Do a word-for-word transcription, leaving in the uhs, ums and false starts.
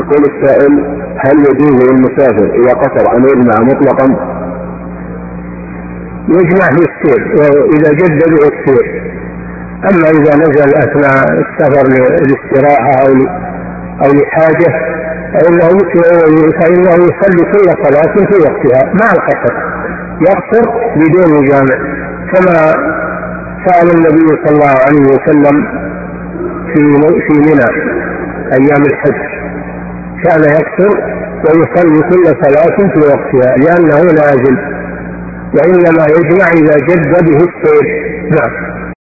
يقول السائل: هل يجوز للمسافر إذا قصر أن يجمع مطلقا؟ يجمع في السير وإذا جد به السير، أما إذا نزل أثناء السفر للاستراحة أو لحاجة فإنه فإنه يصلي كل صلاة في وقتها مع القصر، يقصر بدون جامع، كما فعل النبي صلى الله عليه وسلم في في منى أيام الحج، كان يقصر ويصلي كل صلاة في وقتها لأنه نازل، وإنما يجمع إذا جد به السير. نعم.